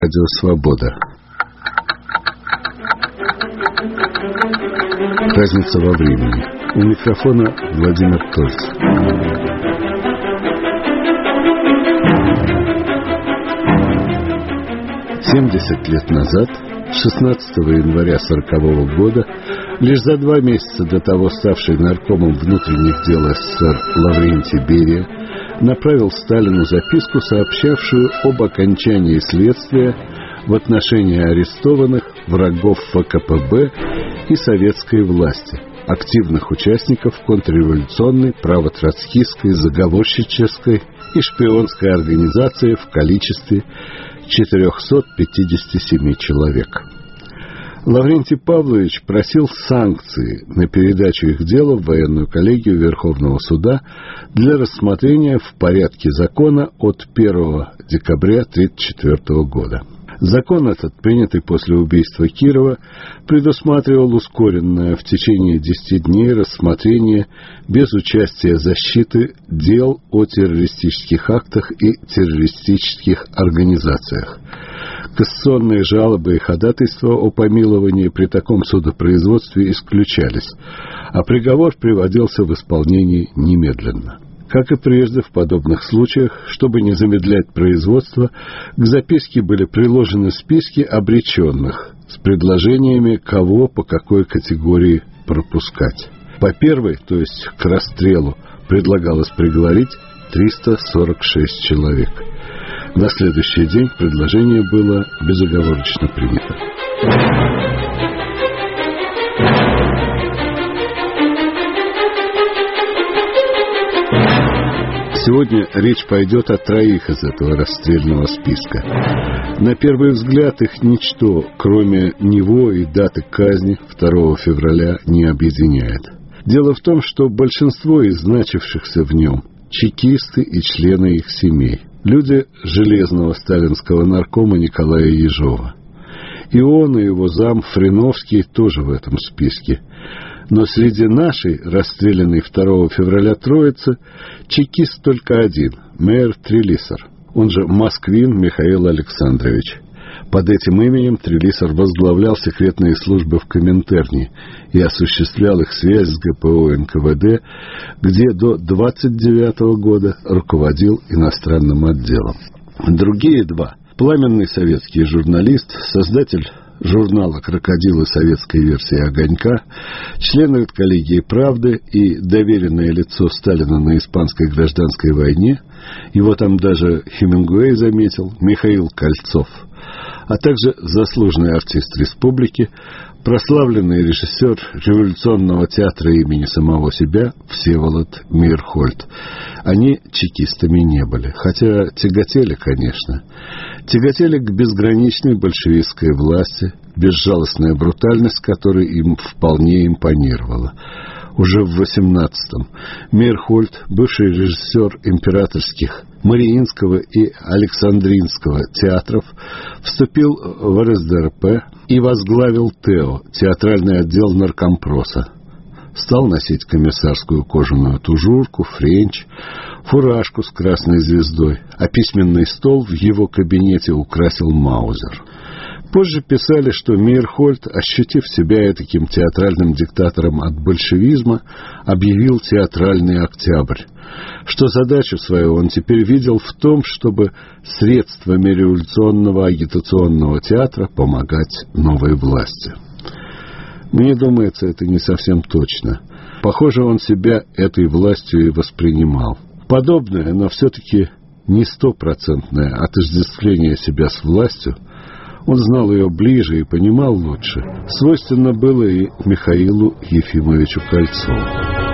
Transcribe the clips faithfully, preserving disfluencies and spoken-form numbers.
Радио Свобода. Разница во времени. У микрофона Владимир Тольц. семьдесят лет назад, шестнадцатого января сорокового года, лишь за два месяца до того ставший наркомом внутренних дел СССР Лаврентий Берия направил Сталину записку, сообщавшую об окончании следствия в отношении арестованных врагов ВКПБ и советской власти, активных участников контрреволюционной, правотроцкистской, заговорщической и шпионской организации в количестве четыреста пятьдесят семь человек. Лаврентий Павлович просил санкции на передачу их дела в военную коллегию Верховного суда для рассмотрения в порядке закона от первого декабря тысяча девятьсот тридцать четвёртого года. Закон этот, принятый после убийства Кирова, предусматривал ускоренное в течение десяти дней рассмотрение без участия защиты дел о террористических актах и террористических организациях. Кассационные жалобы и ходатайства о помиловании при таком судопроизводстве исключались, а приговор приводился в исполнение немедленно. Как и прежде в подобных случаях, чтобы не замедлять производство, к записке были приложены списки обреченных с предложениями, кого по какой категории пропускать. По первой, то есть к расстрелу, предлагалось приговорить триста сорок шесть человек. На следующий день предложение было безоговорочно принято. Сегодня речь пойдет о троих из этого расстрельного списка. На первый взгляд их ничто, кроме него и даты казни второго февраля, не объединяет. Дело в том, что большинство из значившихся в нем – чекисты и члены их семей, люди железного сталинского наркома Николая Ежова. И он, и его зам Фриновский тоже в этом списке. Но среди нашей, расстрелянной второго февраля троицы, чекист только один – мэр Трелисер, он же Москвин Михаил Александрович. Под этим именем Трелисер возглавлял секретные службы в Коминтерне и осуществлял их связь с ГПО эн ка вэ дэ, где до двадцать девятого года руководил иностранным отделом. Другие два – пламенный советский журналист, создатель журнала «Крокодилы» советской версии «Огонька», член редколлегии «Правды» и доверенное лицо Сталина на испанской гражданской войне, его там даже Хемингуэй заметил, Михаил Кольцов, а также заслуженный артист республики, прославленный режиссер революционного театра имени самого себя Всеволод Мейерхольд. Они чекистами не были, хотя тяготели, конечно. Тяготели к безграничной большевистской власти, безжалостная брутальность которой им вполне импонировала. Уже в восемнадцатом Мейерхольд, бывший режиссер императорских Мариинского и Александринского театров, вступил в эр эс дэ эр пэ и возглавил ТЭО, театральный отдел наркомпроса. Стал носить комиссарскую кожаную тужурку, френч, фуражку с красной звездой, а письменный стол в его кабинете украсил маузер. Позже писали, что Мейерхольд, ощутив себя этаким театральным диктатором от большевизма, объявил театральный октябрь, что задачу свою он теперь видел в том, чтобы средствами революционного агитационного театра помогать новой власти. Мне думается, это не совсем точно. Похоже, он себя этой властью и воспринимал. Подобное, но все-таки не стопроцентное отождествление себя с властью, он знал ее ближе и понимал лучше, свойственно было и Михаилу Ефимовичу Кольцову.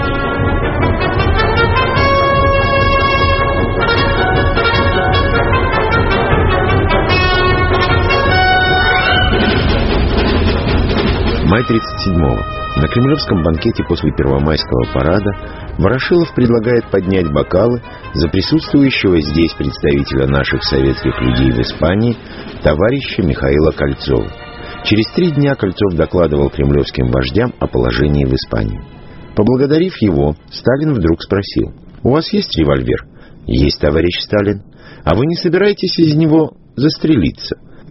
Май тридцать седьмого. На кремлевском банкете после Первомайского парада Ворошилов предлагает поднять бокалы за присутствующего здесь представителя наших советских людей в Испании, товарища Михаила Кольцова. Через три дня Кольцов докладывал кремлевским вождям о положении в Испании. Поблагодарив его, Сталин вдруг спросил: «У вас есть револьвер?» «Есть, товарищ Сталин». «А вы не собираетесь из него застрелиться?»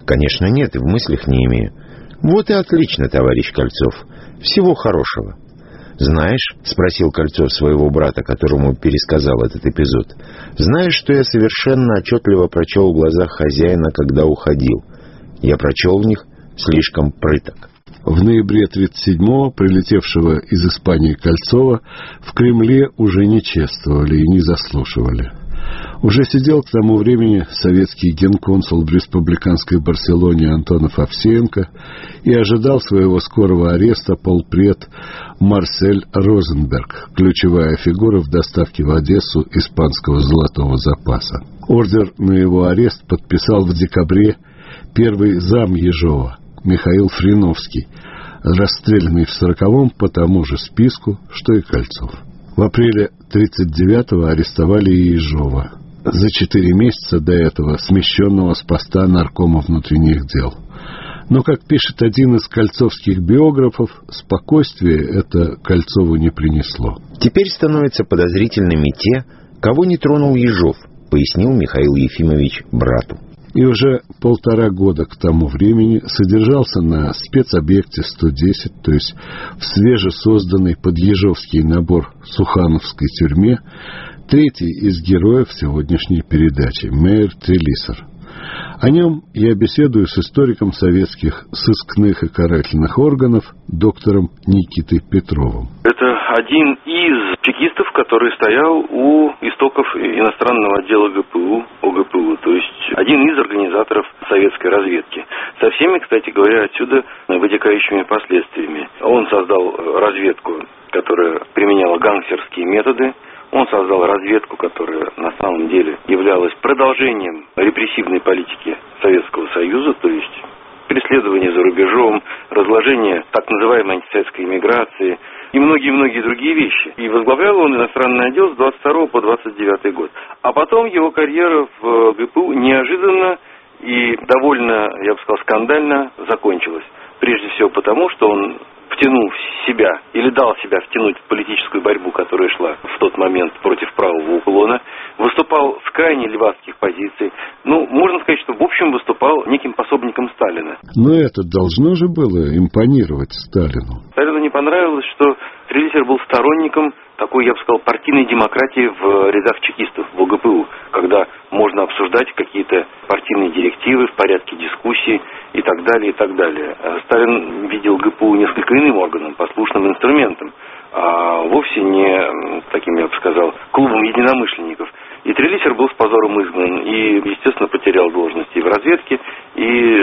Конечно, нет, и в мыслях не имею. Вот и отлично, товарищ Кольцов. Всего хорошего. «Знаешь, — спросил Кольцов своего брата, которому пересказал этот эпизод, — знаешь, что я совершенно отчетливо прочел в глазах хозяина, когда уходил? Я прочел в них слишком прыток». В ноябре тридцать седьмого прилетевшего из Испании Кольцова в Кремле уже не чествовали и не заслушивали. Уже сидел к тому времени советский генконсул в республиканской Барселоне Антонов Овсеенко и ожидал своего скорого ареста полпред Марсель Розенберг, ключевая фигура в доставке в Одессу испанского золотого запаса. Ордер на его арест подписал в декабре первый зам Ежова Михаил Фриновский, расстрелянный в сороковом по тому же списку, что и Кольцов. В апреле тридцать девятого арестовали и Ежова, за четыре месяца до этого смещенного с поста наркома внутренних дел. Но, как пишет один из кольцовских биографов, спокойствие это Кольцову не принесло. «Теперь становятся подозрительными те, кого не тронул Ежов», пояснил Михаил Ефимович брату. И уже полтора года к тому времени содержался на спецобъекте сто десять, то есть в свежесозданной под ежовский набор Сухановской тюрьме, третий из героев сегодняшней передачи, Мейер Трелиссер. О нем я беседую с историком советских сыскных и карательных органов, доктором Никитой Петровым. Это один из чекистов, который стоял у истоков иностранного отдела ГПУ, ОГПУ, то есть один из организаторов советской разведки. Со всеми, кстати говоря, отсюда вытекающими последствиями. Он создал разведку, которая применяла гангстерские методы. Он создал разведку, которая на самом деле являлась продолжением репрессивной политики Советского Союза, то есть преследование за рубежом, разложение так называемой антисоветской иммиграции и многие-многие другие вещи. И возглавлял он иностранный отдел с двадцать второго по двадцать девятый год. А потом его карьера в ГПУ неожиданно и довольно, я бы сказал, скандально закончилась. Прежде всего потому, что он втянул себя или дал себя втянуть в политическую борьбу, которая шла в тот момент против правого уклона, выступал с крайне левацких позиций. Ну, можно сказать, что в общем выступал неким пособником Сталина. Но это должно же было импонировать Сталину. Сталину не понравилось, что Трелиссер был сторонником такой, я бы сказал, партийной демократии в рядах чекистов в ОГПУ, когда можно обсуждать какие-то партийные директивы в порядке дискуссий и так далее, и так далее. Сталин видел ГПУ несколько иным органом, послушным инструментом, а вовсе не таким, я бы сказал, клубом единомышленников. И Трелиссер был с позором изгнан и, естественно, потерял должности и в разведке, и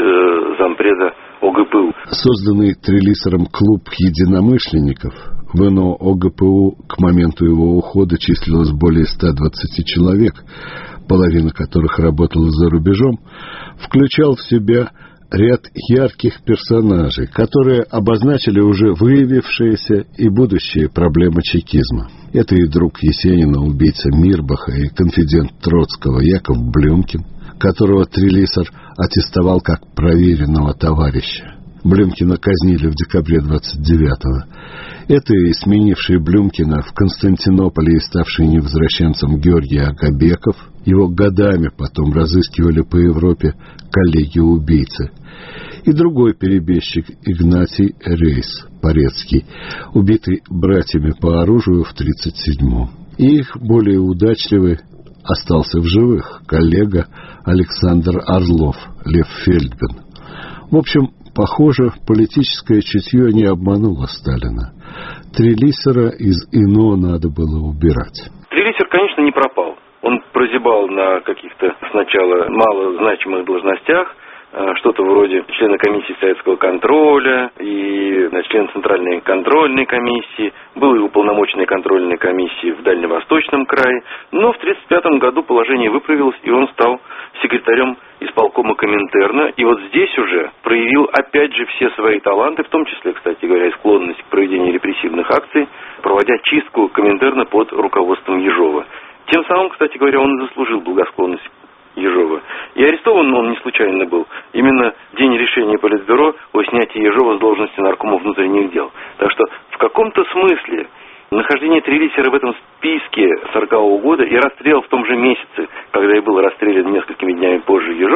э, зампреда ОГПУ. Созданный Трелиссером клуб единомышленников в эн о ОГПУ к моменту его ухода числилось более ста двадцати человек, половина которых работала за рубежом, включал в себя ряд ярких персонажей, которые обозначили уже выявившиеся и будущие проблемы чекизма. Это и друг Есенина, убийца Мирбаха, и конфидент Троцкого Яков Блюмкин, которого Трелиссер аттестовал как проверенного товарища. Блюмкина казнили в декабре двадцать девятого. Это и сменивший Блюмкина в Константинополе и ставший невозвращенцем Георгий Агабеков. Его годами потом разыскивали по Европе коллеги-убийцы. И другой перебежчик Игнатий Рейс Порецкий, убитый братьями по оружию в тридцать седьмом. И их более удачливый остался в живых коллега Александр Орлов, Лев Фельдбен. В общем, похоже, политическое чутье не обмануло Сталина. Трелиссера из эн о надо было убирать. Трелиссер, конечно, не пропал. Он прозябал на каких-то сначала малозначимых должностях, что-то вроде члена комиссии советского контроля и член Центральной контрольной комиссии, был и уполномоченной контрольной комиссии в Дальневосточном крае, но в тридцать пятом году положение выправилось, и он стал секретарем исполкома Коминтерна, и вот здесь уже проявил опять же все свои таланты, в том числе, кстати говоря, и склонность к проведению репрессивных акций, проводя чистку Коминтерна под руководством Ежова. Тем самым, кстати говоря, он и заслужил благосклонность Ежова. И арестован он не случайно был. Именно в день решения Политбюро о снятии Ежова с должности наркома внутренних дел. Так что в каком-то смысле нахождение Трелиссера в этом списке сорокового года и расстрел в том же месяце, когда и был расстрелян несколькими днями позже Ежов,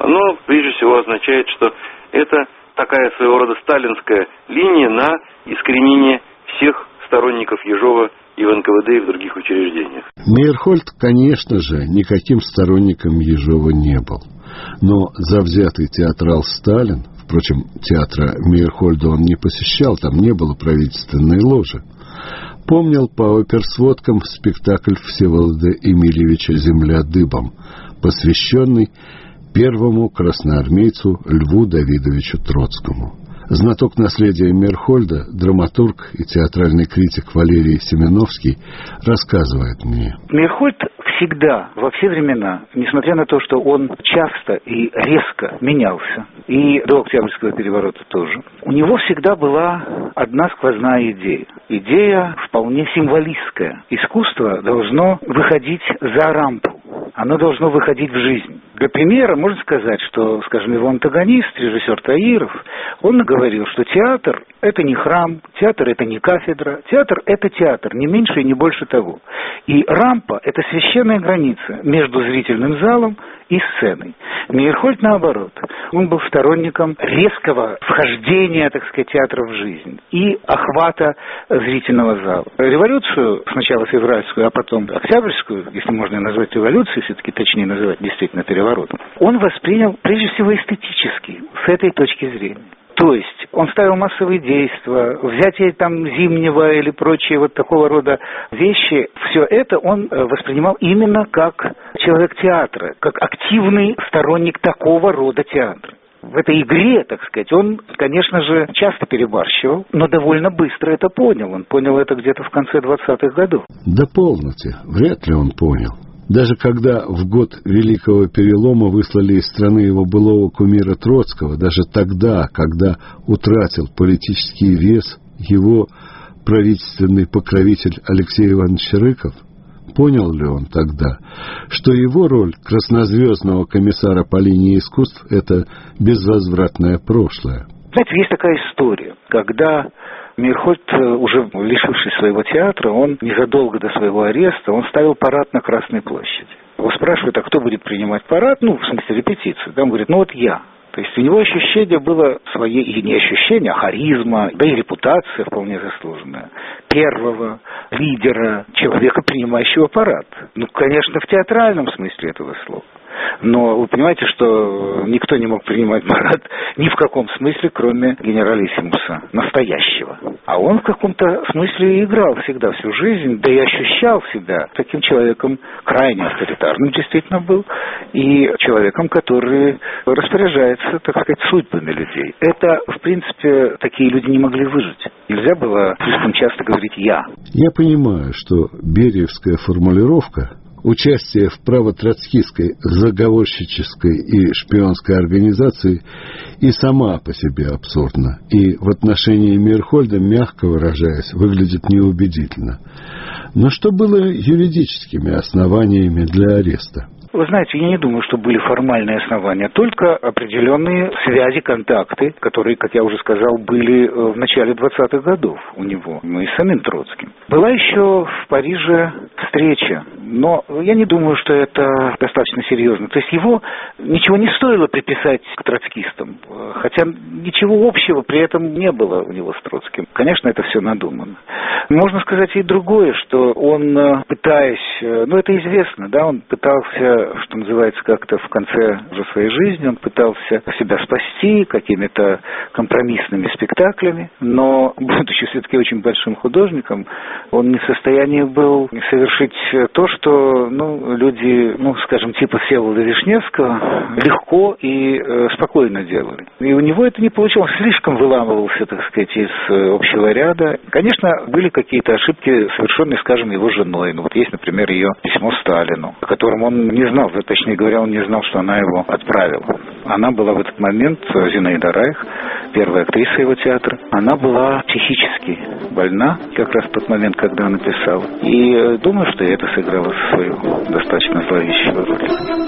оно прежде всего означает, что это такая своего рода сталинская линия на искоренение всех сторонников Ежова и в эн ка вэ дэ, и в других учреждениях. Мейерхольд, конечно же, никаким сторонником Ежова не был. Но завзятый театрал Сталин, впрочем, театра Мейерхольда он не посещал, там не было правительственной ложи, помнил по оперсводкам спектакль Всеволода Эмильевича «Земля дыбом», посвященный первому красноармейцу Льву Давидовичу Троцкому. Знаток наследия Мейерхольда, драматург и театральный критик Валерий Семеновский рассказывает мне. Мейерхольд всегда, во все времена, несмотря на то, что он часто и резко менялся, и до Октябрьского переворота тоже, у него всегда была одна сквозная идея. Идея вполне символистская. Искусство должно выходить за рамку. Оно должно выходить в жизнь. Для примера можно сказать, что, скажем, его антагонист, режиссер Таиров, он говорил, что театр – это не храм, театр – это не кафедра, театр – это театр, не меньше и не больше того. И рампа – это священная граница между зрительным залом и сценой. Мейерхольд, наоборот, он был сторонником резкого вхождения, так сказать, театра в жизнь и охвата зрительного зала. Революцию, сначала февральскую, а потом октябрьскую, если можно ее назвать революцией, все-таки точнее называть действительно переворотом, он воспринял прежде всего эстетически, с этой точки зрения. То есть он ставил массовые действия, взятие там Зимнего или прочие вот такого рода вещи, все это он воспринимал именно как человек театра, как активный сторонник такого рода театра. В этой игре, так сказать, он, конечно же, часто перебарщивал, но довольно быстро это понял. Он понял это где-то в конце двадцатых годов. Да полноте, вряд ли он понял. Даже когда в год Великого Перелома выслали из страны его былого кумира Троцкого, даже тогда, когда утратил политический вес его правительственный покровитель Алексей Иванович Рыков, понял ли он тогда, что его роль краснозвездного комиссара по линии искусств – это безвозвратное прошлое? Знаете, есть такая история, когда Мейерхольд, уже лишившись своего театра, он незадолго до своего ареста, он ставил парад на Красной площади. Его спрашивают, а кто будет принимать парад? Ну, в смысле, репетицию. Там говорит, ну вот я. То есть у него ощущение было свое, и не ощущение, а харизма, да и репутация вполне заслуженная, первого лидера, человека, принимающего парад. Ну, конечно, в театральном смысле этого слова. Но вы понимаете, что никто не мог принимать парад ни в каком смысле, кроме генералиссимуса, настоящего. А он в каком-то смысле играл всегда, всю жизнь, да и ощущал себя таким человеком крайне авторитарным, действительно был, и человеком, который распоряжается, так сказать, судьбами людей. Это, в принципе, такие люди не могли выжить. Нельзя было слишком часто говорить «я». Я понимаю, что бериевская формулировка участие в правотроцкистской, заговорщической и шпионской организации и сама по себе абсурдна, и в отношении Мейерхольда, мягко выражаясь, выглядит неубедительно. Но что было юридическими основаниями для ареста? Вы знаете, я не думаю, что были формальные основания, только определенные связи, контакты, которые, как я уже сказал, были в начале двадцатых годов у него, ну и с самим Троцким. Была еще в Париже встреча, но я не думаю, что это достаточно серьезно. То есть его ничего не стоило приписать к троцкистам, хотя ничего общего при этом не было у него с Троцким. Конечно, это все надумано. Можно сказать и другое, что он, пытаясь, ну это известно, да, он пытался, что называется, как-то в конце уже своей жизни, он пытался себя спасти какими-то компромиссными спектаклями, но, будучи все-таки очень большим художником, он не в состоянии был совершить то, что, ну, люди, ну, скажем, типа Всеволода Вишневского легко и э, спокойно делали. И у него это не получилось, слишком выламывался, так сказать, из э, общего ряда. Конечно, были какие-то ошибки, совершенные, скажем, его женой. Ну, вот есть, например, ее письмо Сталину, о котором он не знал, точнее говоря, он не знал, что она его отправила. Она была в этот момент, Зинаида Райх, первая актриса его театра, она была психически больна, как раз в тот момент, когда она писала. И э, думаю, что это сыграло свою достаточно зловещую роль.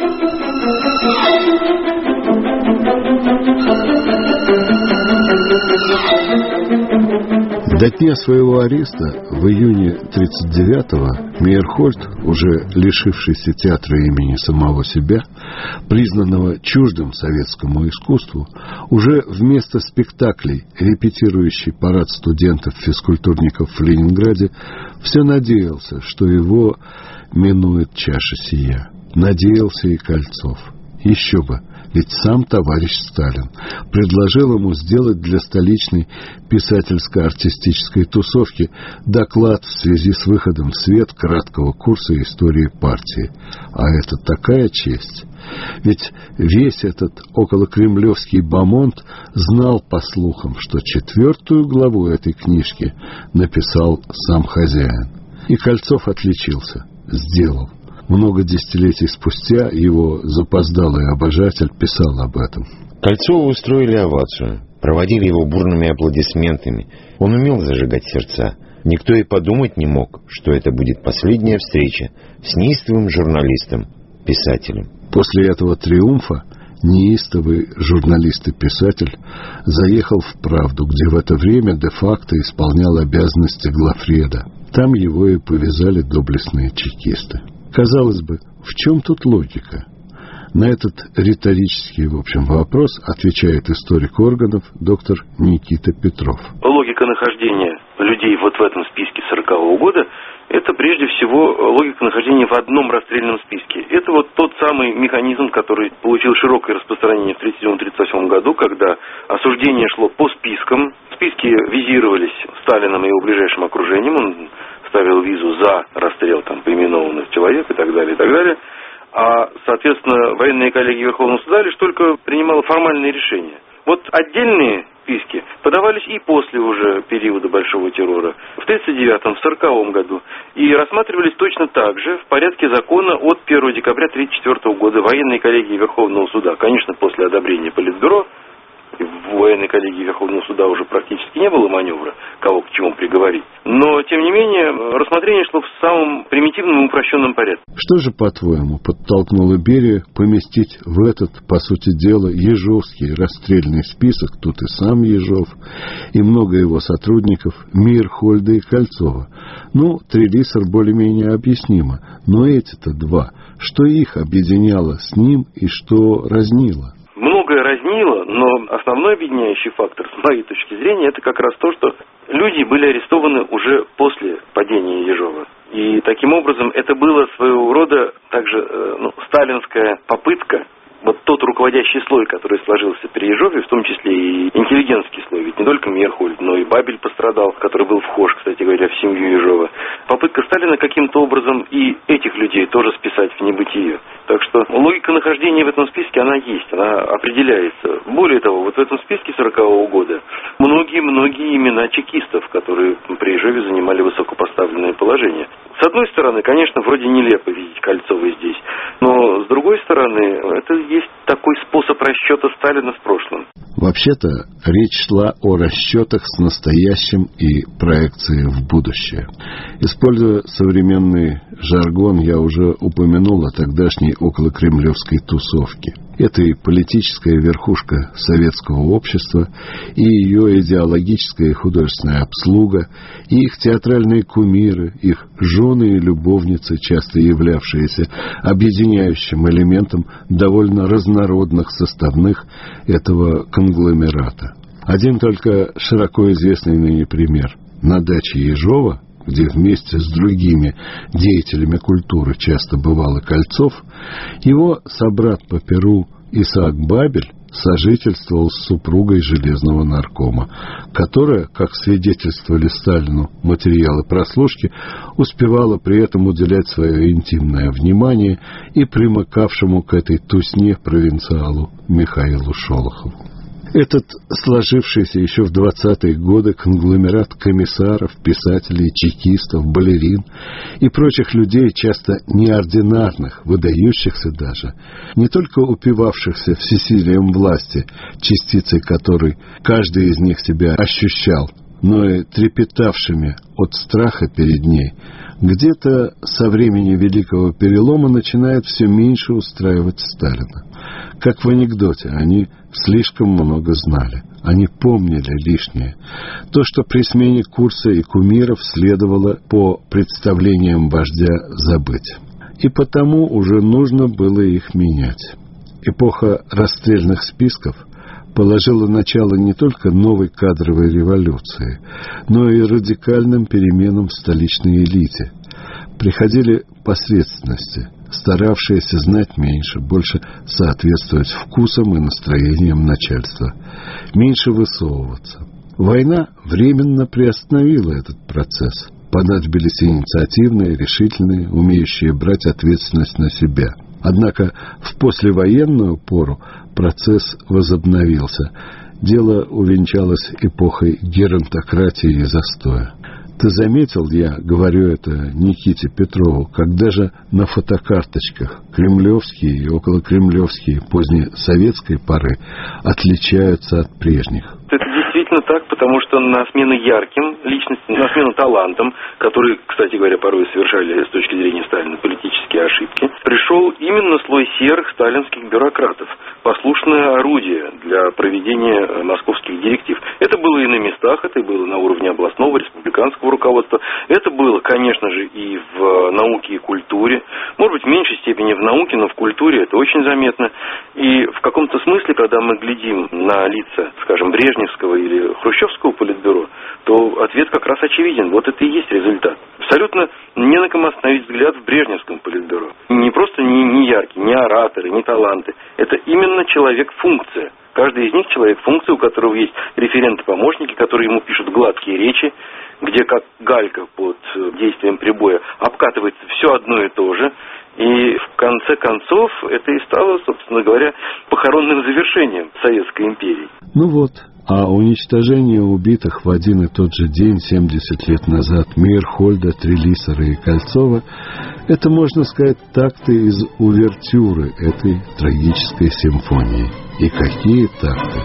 До дня своего ареста в июне тридцать девятого Мейерхольд, уже лишившийся театра имени самого себя, признанного чуждым советскому искусству, уже вместо спектаклей, репетирующий парад студентов-физкультурников в Ленинграде, все надеялся, что его минует чаша сия. Надеялся и Кольцов. Еще бы, ведь сам товарищ Сталин предложил ему сделать для столичной писательско-артистической тусовки доклад в связи с выходом в свет краткого курса истории партии. А это такая честь. Ведь весь этот околокремлевский бомонд знал по слухам, что четвертую главу этой книжки написал сам хозяин. И Кольцов отличился, сделал. Много десятилетий спустя его запоздалый обожатель писал об этом. Кольцову устроили овацию, проводили его бурными аплодисментами. Он умел зажигать сердца. Никто и подумать не мог, что это будет последняя встреча с неистовым журналистом, писателем. После этого триумфа неистовый журналист и писатель заехал в «Правду», где в это время де-факто исполнял обязанности главреда. Там его и повязали доблестные чекисты. Казалось бы, в чем тут логика? На этот риторический, в общем, вопрос отвечает историк органов доктор Никита Петров. Логика нахождения людей вот в этом списке сорокового года – это прежде всего логика нахождения в одном расстрельном списке. Это вот тот самый механизм, который получил широкое распространение в тридцать седьмом — тридцать восьмом году, когда осуждение шло по спискам. Списки визировались Сталином и его ближайшим окружением. Он ставил визу за расстрел там поименованных человек и так далее, и так далее. А, соответственно, военные коллеги Верховного суда лишь только принимала формальные решения. Вот отдельные списки подавались и после уже периода Большого террора, в тридцать девятом, в сороковом году, и рассматривались точно так же в порядке закона от первого декабря тридцать четвёртого года. Военные коллеги Верховного суда, конечно, после одобрения Политбюро, в военной коллегии Верховного суда уже практически не было маневра, кого к чему приговорить. Но, тем не менее, рассмотрение шло в самом примитивном и упрощенном порядке. Что же, по-твоему, подтолкнуло Берию поместить в этот, по сути дела, ежовский расстрельный список, тут и сам Ежов, и много его сотрудников, Мирхольда и Кольцова? Ну, Трелиссер более-менее объяснимо, но эти-то два, что их объединяло с ним и что разнило? Многое разнило, но основной объединяющий фактор, с моей точки зрения, это как раз то, что люди были арестованы уже после падения Ежова. И таким образом это было своего рода также ну, сталинская попытка, вот тот руководящий слой, который сложился при Ежове, в том числе и интеллигентский слой, ведь не только Мирхольд, но и Бабель пострадал, который был вхож, кстати говоря, в семью Ежова. Попытка Сталина каким-то образом и этих людей тоже списать в небытие. Так что логика нахождения в этом списке, она есть, она определяется. Более того, вот в этом списке сорокового года многие-многие имена чекистов, которые при Ежове занимали высокопоставленное положение. С одной стороны, конечно, вроде нелепо видеть Кольцова здесь, но с другой стороны, это есть такой способ расчета Сталина с прошлым. Вообще-то, речь шла о расчетах с настоящим и проекцией в будущее. Используя современный жаргон, я уже упомянул о тогдашней околокремлевской тусовке. Это и политическая верхушка советского общества, и ее идеологическая и художественная обслуга, и их театральные кумиры, их жены и любовницы, часто являвшиеся объединяющим элементом довольно разнородных составных этого конгломерата. Один только широко известный ныне пример. На даче Ежова, где вместе с другими деятелями культуры часто бывал и Кольцов, его собрат по перу Исаак Бабель сожительствовал с супругой железного наркома, которая, как свидетельствовали Сталину материалы прослушки, успевала при этом уделять свое интимное внимание и примыкавшему к этой тусне провинциалу Михаилу Шолохову. Этот сложившийся еще в двадцатые годы конгломерат комиссаров, писателей, чекистов, балерин и прочих людей, часто неординарных, выдающихся даже, не только упивавшихся всесилием власти, частицей которой каждый из них себя ощущал, но и трепетавшими от страха перед ней, где-то со времени Великого Перелома начинает все меньше устраивать Сталина. Как в анекдоте, они слишком много знали. Они помнили лишнее. То, что при смене курса и кумиров следовало по представлениям вождя забыть. И потому уже нужно было их менять. Эпоха расстрельных списков положила начало не только новой кадровой революции, но и радикальным переменам в столичной элите. Приходили посредственности, старавшиеся знать меньше, больше соответствовать вкусам и настроениям начальства, меньше высовываться. Война временно приостановила этот процесс. Понадобились инициативные, решительные, умеющие брать ответственность на себя. Однако в послевоенную пору процесс возобновился. Дело увенчалось эпохой геронтократии и застоя. Ты заметил, я говорю это Никите Петрову, когда же на фотокарточках кремлевские и околокремлевские поздней советской поры отличаются от прежних? Это действительно так, потому что на смену ярким личностям, на смену талантам, которые, кстати говоря, порой совершали с точки зрения Сталина политические ошибки, пришел именно слой серых сталинских бюрократов, послушное орудие для проведения московских директив. Это было и на местах, это было на уровне областного, республиканского руководства, это было, конечно же, и в науке и культуре, может быть, в меньшей степени в науке, но в культуре это очень заметно. И в каком-то смысле, когда мы глядим на лица, скажем, Брежневского или Хрущевского политбюро, то ответ как раз очевиден. Вот это и есть результат. Абсолютно не на ком остановить взгляд в Брежневском политбюро. Не просто не, не яркие, не ораторы, не таланты. Это именно человек-функция. Каждый из них человек-функция, у которого есть референты-помощники, которые ему пишут гладкие речи, где как галька под действием прибоя обкатывается все одно и то же. И в конце концов это и стало, собственно говоря, похоронным завершением Советской империи. Ну вот, а уничтожение убитых в один и тот же день, семьдесят лет назад, Мейерхольда, Трелиссера и Кольцова, это, можно сказать, такты из увертюры этой трагической симфонии. И какие такты!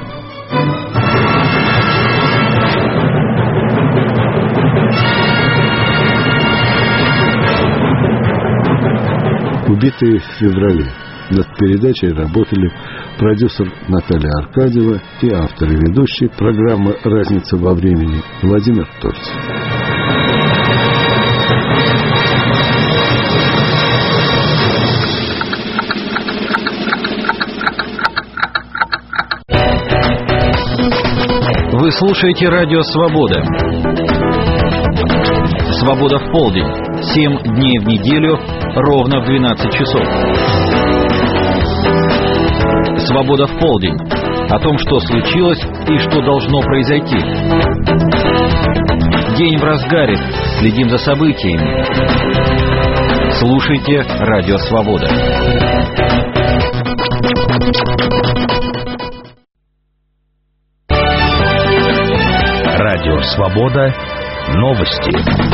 Убитые в феврале. Над передачей работали продюсер Наталья Аркадьева и автор и ведущий программы «Разница во времени» Владимир Торц. Вы слушаете радио «Свобода». «Свобода в полдень». Семь дней в неделю, ровно в двенадцать часов. «Свобода в полдень». О том, что случилось и что должно произойти. День в разгаре. Следим за событиями. Слушайте радио «Свобода». Радио «Свобода». Новости.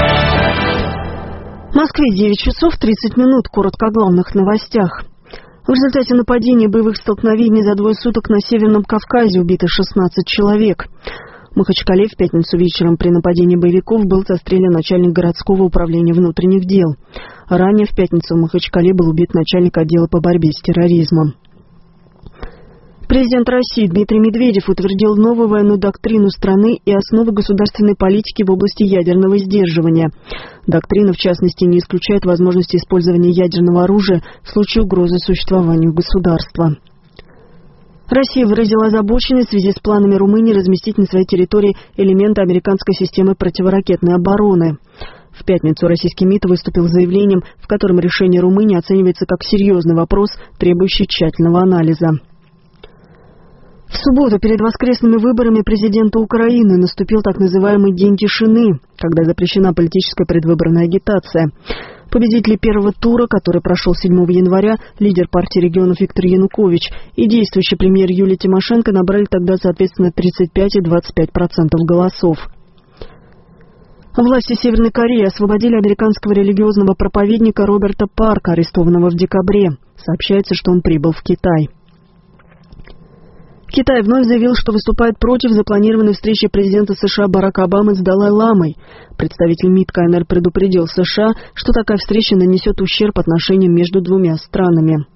В Москве девять часов тридцать минут. Коротко о главных новостях. В результате нападений и боевых столкновений за двое суток на Северном Кавказе убиты шестнадцать человек. В Махачкале в пятницу вечером при нападении боевиков был застрелен начальник городского управления внутренних дел. Ранее в пятницу в Махачкале был убит начальник отдела по борьбе с терроризмом. Президент России Дмитрий Медведев утвердил новую военную доктрину страны и основы государственной политики в области ядерного сдерживания. Доктрина, в частности, не исключает возможности использования ядерного оружия в случае угрозы существованию государства. Россия выразила озабоченность в связи с планами Румынии разместить на своей территории элементы американской системы противоракетной обороны. В пятницу российский МИД выступил с заявлением, в котором решение Румынии оценивается как серьезный вопрос, требующий тщательного анализа. В субботу перед воскресными выборами президента Украины наступил так называемый день тишины, когда запрещена политическая предвыборная агитация. Победители первого тура, который прошел седьмого января, лидер партии регионов Виктор Янукович и действующий премьер Юлия Тимошенко набрали тогда соответственно тридцать пять и двадцать пять процентов голосов. Власти Северной Кореи освободили американского религиозного проповедника Роберта Парка, арестованного в декабре. Сообщается, что он прибыл в Китай. Китай вновь заявил, что выступает против запланированной встречи президента США Барака Обамы с Далай-ламой. Представитель МИД КНР предупредил США, что такая встреча нанесет ущерб отношениям между двумя странами.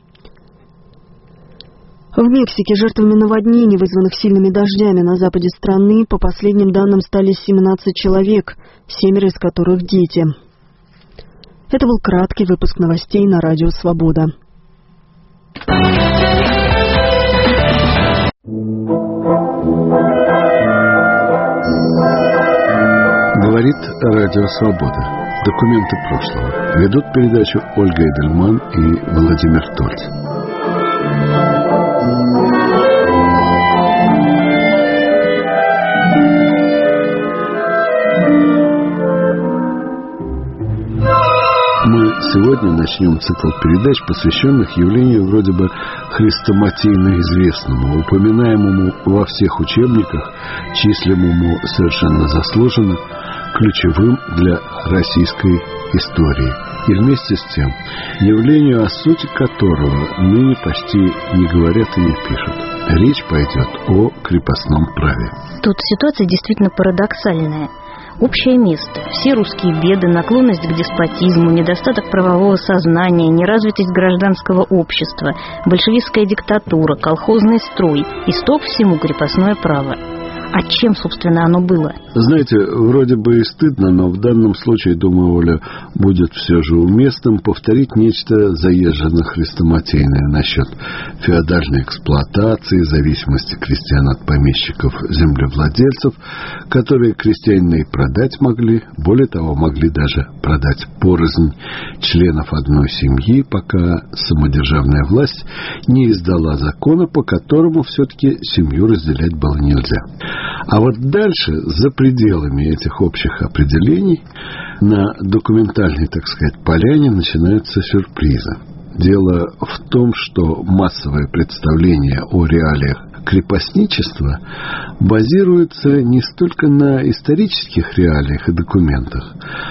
В Мексике жертвами наводнений, вызванных сильными дождями на западе страны, по последним данным стали семнадцать человек, семеро из которых дети. Это был краткий выпуск новостей на радио «Свобода». Говорит Радио Свобода. Документы прошлого. Ведут передачу Ольга Эдельман и Владимир Тольц. Мы сегодня начнем цикл передач, посвященных явлению вроде бы хрестоматийно известному, упоминаемому во всех учебниках, числимому совершенно заслуженно ключевым для российской истории. И вместе с тем, явлению, о сути которого ныне почти не говорят и не пишут. Речь пойдет о крепостном праве. Тут ситуация действительно парадоксальная. Общее место, все русские беды, наклонность к деспотизму, недостаток правового сознания, неразвитость гражданского общества, большевистская диктатура, колхозный строй, исток всему крепостное право. А чем, собственно, оно было? Знаете, вроде бы и стыдно, но в данном случае, думаю, Оля, будет все же уместным повторить нечто заезженно-хрестоматийное насчет феодальной эксплуатации, зависимости крестьян от помещиков-землевладельцев, которые крестьяне и продать могли, более того, могли даже продать порознь членов одной семьи, пока самодержавная власть не издала закона, по которому все-таки семью разделять было нельзя. А вот дальше, за пределами этих общих определений, на документальной, так сказать, поляне начинаются сюрпризы. Дело в том, что массовое представление о реалиях крепостничества базируется не столько на исторических реалиях и документах,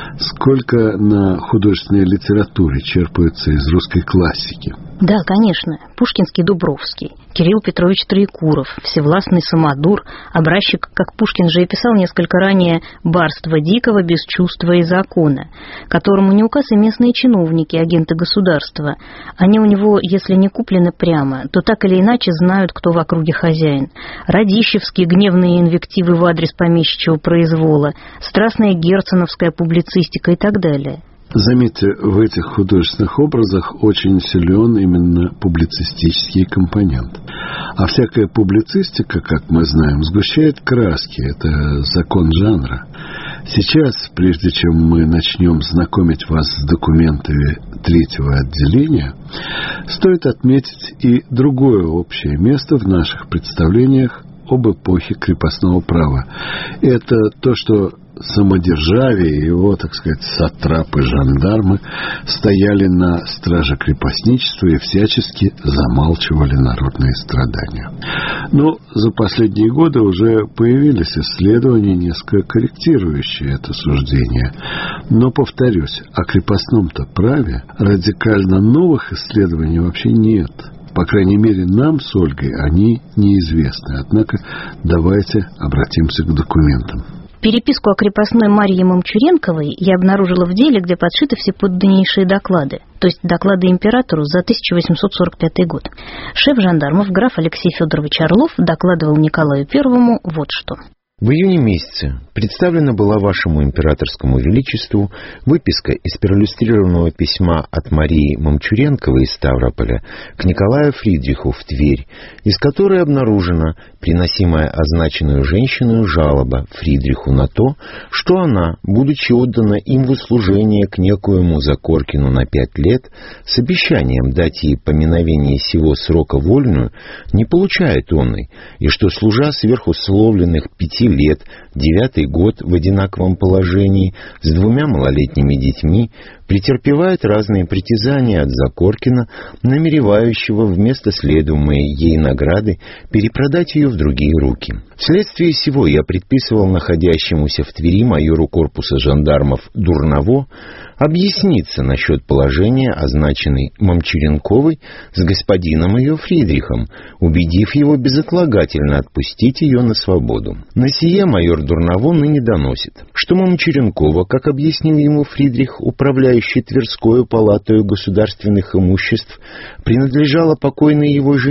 сколько на художественной литературе, черпаются из русской классики. Да, конечно, пушкинский Дубровский, Кирилл Петрович Троекуров, всевластный самодур, образчик, как Пушкин же и писал несколько ранее, барства дикого без чувства и закона, которому не указ и местные чиновники, агенты государства. Они у него, если не куплены прямо, то так или иначе знают, кто в округе хозяин. Радищевские гневные инвективы в адрес помещичьего произвола, страстная герценовская публицистика и так далее. Заметьте, в этих художественных образах очень силен именно публицистический компонент. А всякая публицистика, как мы знаем, сгущает краски. Это закон жанра. Сейчас, прежде чем мы начнем знакомить вас с документами третьего отделения, стоит отметить и другое общее место в наших представлениях об эпохе крепостного права. Это то, что самодержавие и его, так сказать, сатрапы-жандармы стояли на страже крепостничества и всячески замалчивали народные страдания. Но за последние годы уже появились исследования, несколько корректирующие это суждение. Но, повторюсь, о крепостном-то праве радикально новых исследований вообще нет. По крайней мере, нам с Ольгой они неизвестны. Однако давайте обратимся к документам. Переписку о крепостной Марье Мамчуренковой я обнаружила в деле, где подшиты все подданнейшие доклады, то есть доклады императору за тысяча восемьсот сорок пятый год. Шеф жандармов граф Алексей Федорович Орлов докладывал Николаю Первому вот что. В июне месяце представлена была вашему императорскому величеству выписка из перлюстрированного письма от Марии Мамчуренковой из Ставрополя к Николаю Фридриху в Тверь, из которой обнаружена приносимая означенную женщиной жалоба Фридриху на то, что она, будучи отдана им в услужение к некоему Закоркину на пять лет, с обещанием дать ей поминовение сего срока вольную, не получает онной, и что, служа сверхусловленных пяти лет, девятый год в одинаковом положении, с двумя малолетними детьми, претерпевает разные притязания от Закоркина, намеревающего вместо следуемой ей награды перепродать ее в другие руки. Вследствие сего я предписывал находящемуся в Твери майору корпуса жандармов Дурново объясниться насчет положения, означенной Мамчуренковой, с господином ее Фридрихом, убедив его безотлагательно отпустить ее на свободу. На сие майор Дурново ныне доносит, что Мамчуренкова, как объяснил ему Фридрих, управляющий Тверскою палатою государственных имуществ, принадлежала покойной его жене,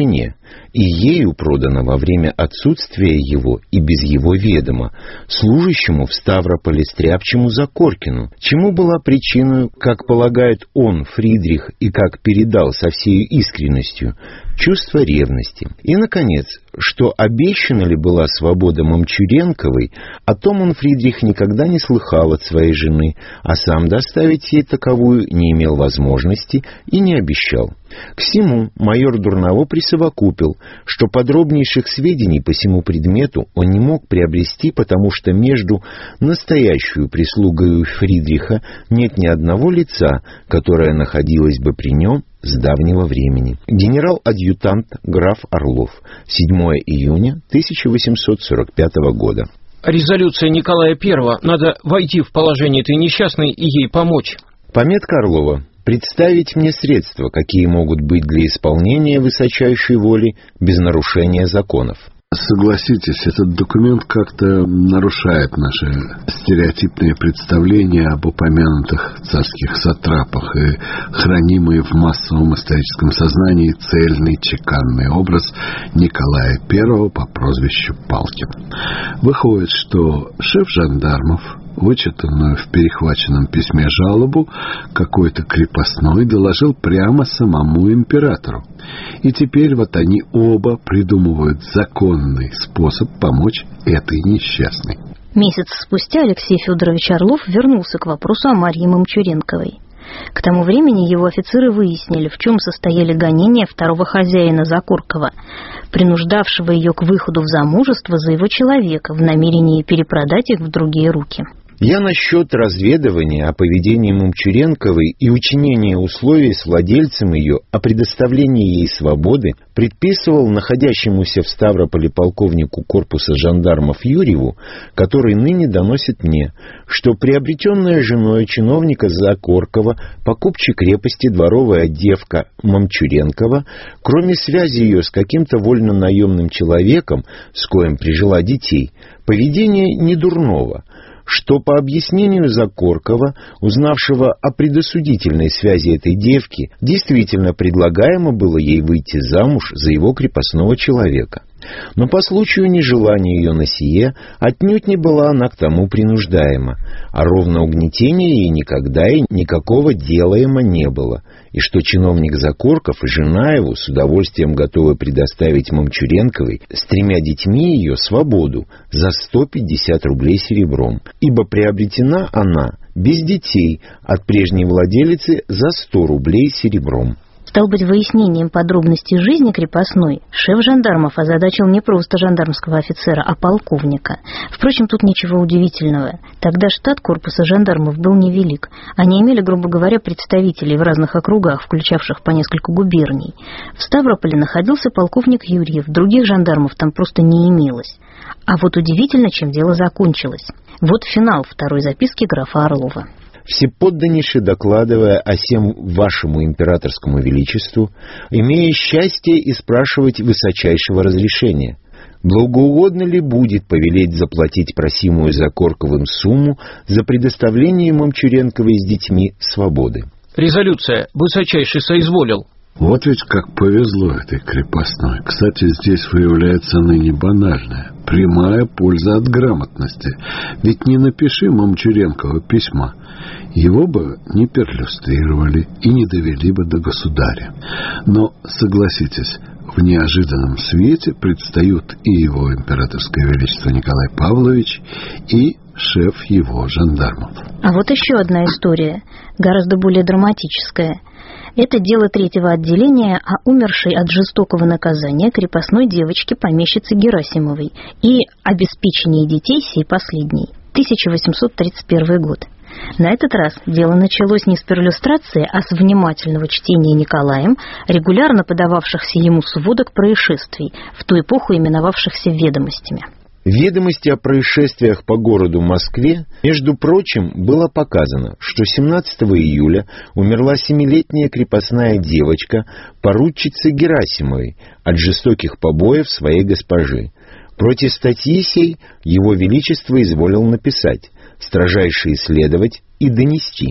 и ею продано во время отсутствия его и без его ведома служащему в Ставрополе стряпчему Закоркину, чему была причиной, как полагает он, Фридрих, и как передал со всей искренностью, чувство ревности. И, наконец, что обещана ли была свобода Мамчуренковой, о том он, Фридрих, никогда не слыхал от своей жены, а сам доставить ей таковую не имел возможности и не обещал. К сему майор Дурново присовокупил, что подробнейших сведений по сему предмету он не мог приобрести, потому что между настоящую прислугою Фридриха нет ни одного лица, которое находилось бы при нем с давнего времени. Генерал-адъютант граф Орлов. седьмого июня тысяча восемьсот сорок пятого года. Резолюция Николая Первого. Надо войти в положение этой несчастной и ей помочь. Пометка Орлова. Представить мне средства, какие могут быть для исполнения высочайшей воли без нарушения законов. Согласитесь, этот документ как-то нарушает наши стереотипные представления об упомянутых царских сатрапах и хранимый в массовом историческом сознании цельный чеканный образ Николая Первого по прозвищу Палкин. Выходит, что шеф жандармов вычитанную в перехваченном письме жалобу какой-то крепостной доложил прямо самому императору. И теперь вот они оба придумывают законный способ помочь этой несчастной. Месяц спустя Алексей Федорович Орлов вернулся к вопросу о Марье Мамчуренковой. К тому времени его офицеры выяснили, в чем состояли гонения второго хозяина Закоркова, принуждавшего ее к выходу в замужество за его человека в намерении перепродать их в другие руки. Я насчет разведывания о поведении Мамчуренковой и учинения условий с владельцем ее о предоставлении ей свободы предписывал находящемуся в Ставрополе полковнику корпуса жандармов Юрьеву, который ныне доносит мне, что приобретенная женой чиновника Закоркова, покупчи крепости дворовая девка Мамчуренкова, кроме связи ее с каким-то вольно-наемным человеком, с коим прижила детей, поведение не дурного, что по объяснению Закоркова, узнавшего о предосудительной связи этой девки, действительно предлагаемо было ей выйти замуж за его крепостного человека. Но по случаю нежелания ее на сие, отнюдь не была она к тому принуждаема, а ровно угнетения ей никогда и никакого делаема не было, и что чиновник Закорков и жена его с удовольствием готовы предоставить Мамчуренковой с тремя детьми ее свободу за сто пятьдесят рублей серебром, ибо приобретена она без детей от прежней владелицы за сто рублей серебром. Стал быть, выяснением подробностей жизни крепостной шеф жандармов озадачил не просто жандармского офицера, а полковника. Впрочем, тут ничего удивительного. Тогда штат корпуса жандармов был невелик. Они имели, грубо говоря, представителей в разных округах, включавших по несколько губерний. В Ставрополе находился полковник Юрьев, других жандармов там просто не имелось. А вот удивительно, чем дело закончилось. Вот финал второй записки графа Орлова. Всеподданнейше докладывая о сем вашему императорскому величеству, имея счастье и спрашивать высочайшего разрешения, благоугодно ли будет повелеть заплатить просимую Закорковым сумму за предоставление Мамчуренковой с детьми свободы. Резолюция высочайший соизволил. Вот ведь как повезло этой крепостной. Кстати, здесь выявляется ныне банальная, прямая польза от грамотности. Ведь не напиши Мамчуренкова письма, его бы не перлюстрировали и не довели бы до государя. Но, согласитесь, в неожиданном свете предстают и его императорское величество Николай Павлович, и шеф его жандармов. А вот еще одна история, гораздо более драматическая. Это дело третьего отделения о умершей от жестокого наказания крепостной девочке-помещице Герасимовой и обеспечении детей сей последней. тысяча восемьсот тридцать первый год. На этот раз дело началось не с перлюстрации, а с внимательного чтения Николаем регулярно подававшихся ему сводок происшествий, в ту эпоху именовавшихся «Ведомостями». В «Ведомости о происшествиях по городу Москве», между прочим, было показано, что семнадцатого июля умерла семилетняя крепостная девочка, поручица Герасимовой, от жестоких побоев своей госпожи. Против статьи сей его величество изволил написать, строжайше исследовать и донести.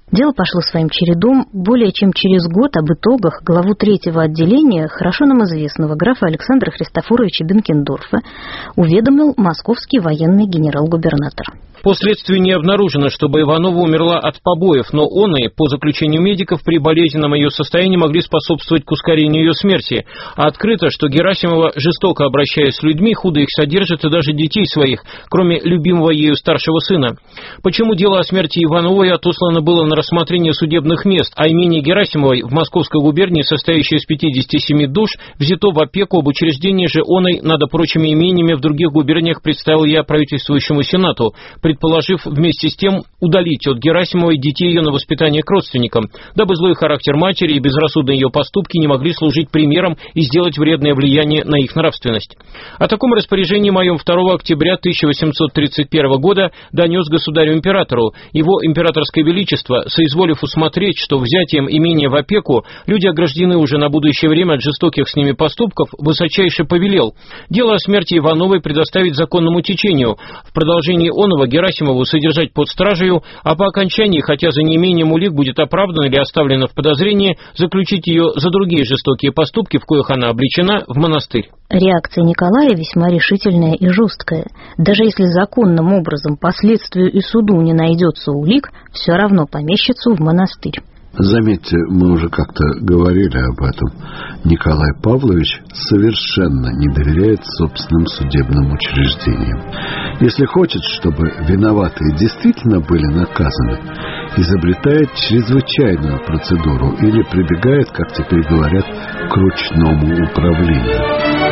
Дело пошло своим чередом. Более чем через год об итогах главу третьего отделения, хорошо нам известного графа Александра Христофоровича Бенкендорфа, уведомил московский военный генерал-губернатор. Впоследствии не обнаружено, чтобы Иванова умерла от побоев, но оные, по заключению медиков, при болезненном ее состоянии могли способствовать к ускорению ее смерти. А открыто, что Герасимова, жестоко обращаясь с людьми, худо их содержит и даже детей своих, кроме любимого ею старшего сына. Почему дело о смерти Ивановой отослано было на рассмотрение судебных мест, а имение Герасимовой в Московской губернии, состоящее из пятидесяти семи душ, взято в опеку, об учреждении же оной, надо прочими имениями, в других губерниях представил я правительствующему Сенату, предположив вместе с тем удалить от Герасимовой детей ее на воспитание к родственникам, дабы злой характер матери и безрассудные ее поступки не могли служить примером и сделать вредное влияние на их нравственность. О таком распоряжении моем второго октября тысяча восемьсот тридцать первого года донес государю-императору. Его императорское величество, соизволив усмотреть, что взятием имения в опеку люди ограждены уже на будущее время от жестоких с ними поступков, высочайше повелел дело о смерти Ивановой предоставить законному течению, в продолжении оного Герасимову содержать под стражею, а по окончании, хотя за неимением улик будет оправдана или оставлена в подозрении, заключить ее за другие жестокие поступки, в коих она обличена, в монастырь. Реакция Николая весьма решительная и жесткая. Даже если законным образом по следствию и суду не найдется улик, все равно помещицу в монастырь. Заметьте, мы уже как-то говорили об этом. Николай Павлович совершенно не доверяет собственным судебным учреждениям. Если хочет, чтобы виноватые действительно были наказаны, изобретает чрезвычайную процедуру или прибегает, как теперь говорят, к ручному управлению.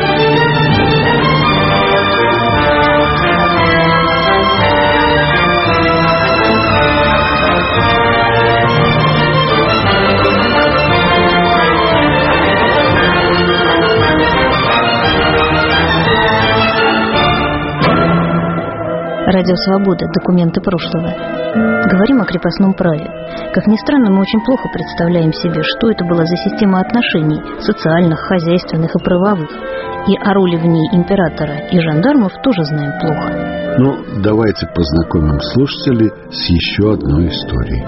Радио «Свобода. Документы прошлого». Говорим о крепостном праве. Как ни странно, мы очень плохо представляем себе, что это была за система отношений, социальных, хозяйственных и правовых. И о роли в ней императора и жандармов тоже знаем плохо. Ну, давайте познакомим слушателей с еще одной историей.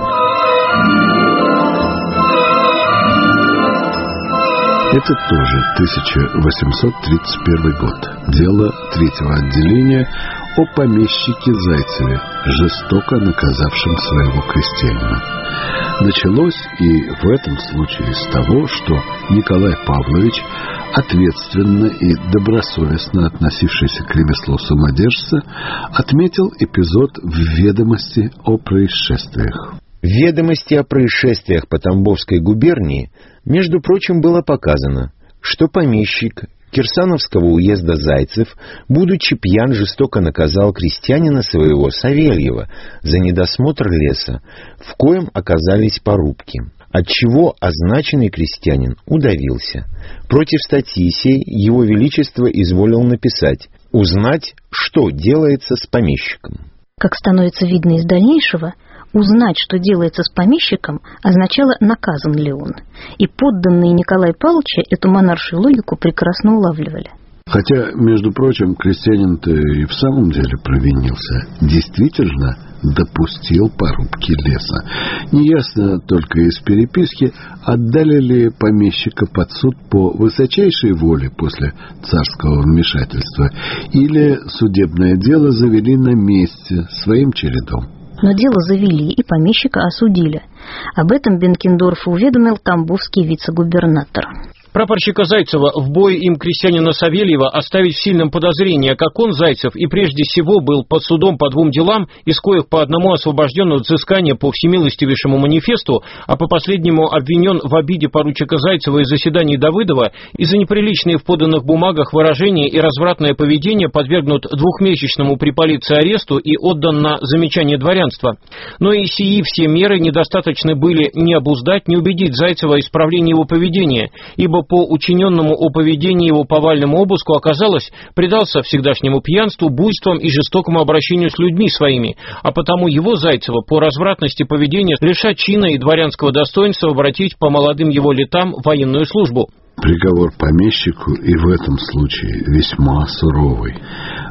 Это тоже тысяча восемьсот тридцать первый год. Дело третьего отделения о помещике Зайцеве, жестоко наказавшем своего крестьянина. Началось и в этом случае с того, что Николай Павлович, ответственно и добросовестно относившийся к ремеслу самодержца, отметил эпизод в ведомости о происшествиях. В ведомости о происшествиях по Тамбовской губернии, между прочим, было показано, что помещик Кирсановского уезда Зайцев, будучи пьян, жестоко наказал крестьянина своего Савельева за недосмотр леса, в коем оказались порубки, отчего означенный крестьянин удавился. Против статьи сей его величество изволил написать «Узнать, что делается с помещиком». Как становится видно из дальнейшего, узнать, что делается с помещиком, означало, наказан ли он. И подданные Николая Павловича эту монаршую логику прекрасно улавливали. Хотя, между прочим, крестьянин-то и в самом деле провинился. Действительно допустил порубки леса. Неясно только из переписки, отдали ли помещика под суд по высочайшей воле после царского вмешательства, или судебное дело завели на месте своим чередом. Но дело завели и помещика осудили. Об этом Бенкендорфа уведомил тамбовский вице-губернатор. Прапорщика Зайцева в бое им крестьянина Савельева оставить в сильном подозрении, как он, Зайцев, и прежде всего был под судом по двум делам, из коих по одному освобожден от взыскания по всемилостивейшему манифесту, а по последнему обвинен в обиде поручика Зайцева из заседаний Давыдова и за неприличные в поданных бумагах выражения и развратное поведение подвергнут двухмесячному при полиции аресту и отдан на замечание дворянства. Но и сии все меры недостаточны были ни обуздать, ни убедить Зайцева исправление его поведения, ибо по учиненному о поведении его повальному обыску оказалось, предался всегдашнему пьянству, буйствам и жестокому обращению с людьми своими, а потому его, Зайцева, по развратности поведения лишать чина и дворянского достоинства обратить по молодым его летам в военную службу. Приговор помещику и в этом случае весьма суровый.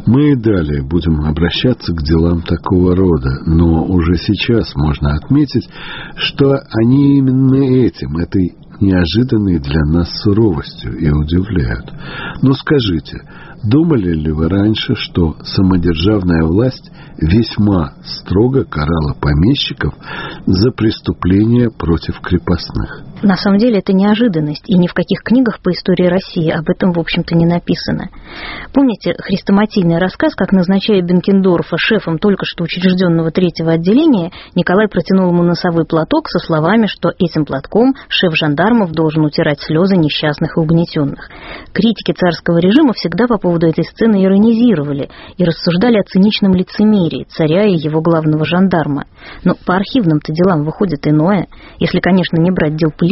Мы и далее будем обращаться к делам такого рода, но уже сейчас можно отметить, что они именно этим, этой неожиданной для нас суровостью и удивляют. Но скажите, думали ли вы раньше, что самодержавная власть весьма строго карала помещиков за преступления против крепостных? На самом деле это неожиданность, и ни в каких книгах по истории России об этом, в общем-то, не написано. Помните хрестоматийный рассказ, как, назначая Бенкендорфа шефом только что учрежденного третьего отделения, Николай протянул ему носовой платок со словами, что этим платком шеф жандармов должен утирать слезы несчастных и угнетенных. Критики царского режима всегда по поводу этой сцены иронизировали и рассуждали о циничном лицемерии царя и его главного жандарма. Но по архивным-то делам выходит иное, если, конечно, не брать дел политических.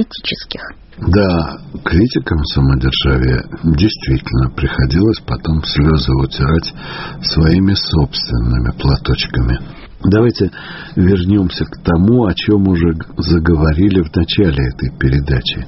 Да, критикам самодержавия действительно приходилось потом слезы утирать своими собственными платочками. Давайте вернемся к тому, о чем уже заговорили в начале этой передачи.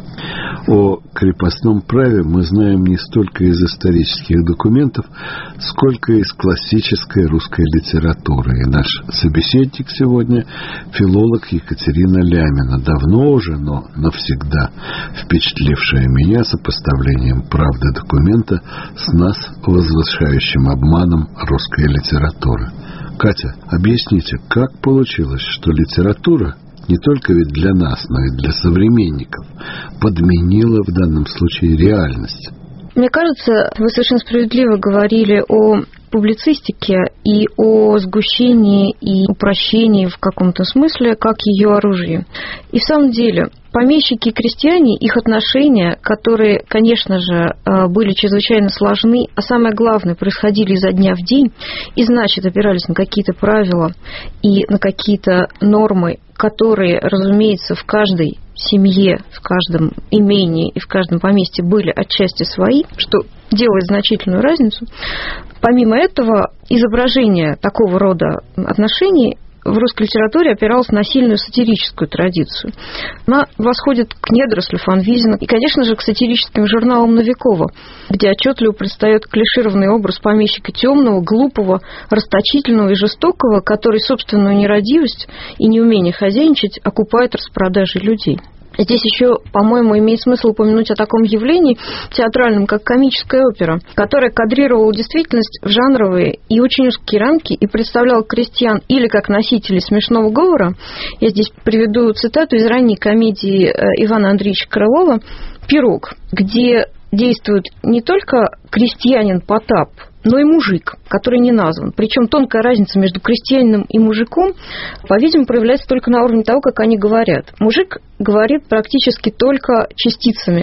О крепостном праве мы знаем не столько из исторических документов, сколько из классической русской литературы. И наш собеседник сегодня – филолог Екатерина Лямина, давно уже, но навсегда впечатлившая меня сопоставлением правды документа с нас возвышающим обманом русской литературы. Катя, объясните, как получилось, что литература, не только ведь для нас, но и для современников, подменила в данном случае реальность? Мне кажется, вы совершенно справедливо говорили о публицистике и о сгущении и упрощении в каком-то смысле, как ее оружие. И в самом деле, помещики и крестьяне, их отношения, которые, конечно же, были чрезвычайно сложны, а самое главное, происходили изо дня в день, и, значит, опирались на какие-то правила и на какие-то нормы, которые, разумеется, в каждой семье, в каждом имении и в каждом поместье были отчасти свои, что делает значительную разницу. Помимо этого, изображение такого рода отношений в русской литературе опиралась на сильную сатирическую традицию. Она восходит к недорослю Фанвизина и, конечно же, к сатирическим журналам Новикова, где отчетливо предстает клишированный образ помещика темного, глупого, расточительного и жестокого, который собственную нерадивость и неумение хозяйничать окупает распродажей людей. Здесь еще, по-моему, имеет смысл упомянуть о таком явлении театральном, как комическая опера, которая кадрировала действительность в жанровые и очень узкие рамки и представляла крестьян или как носителей смешного говора. Я здесь приведу цитату из ранней комедии Ивана Андреевича Крылова «Пирог», где действует не только крестьянин Потап, но и мужик, который не назван. Причем тонкая разница между крестьянином и мужиком, по-видимому, проявляется только на уровне того, как они говорят. Мужик говорит практически только частицами.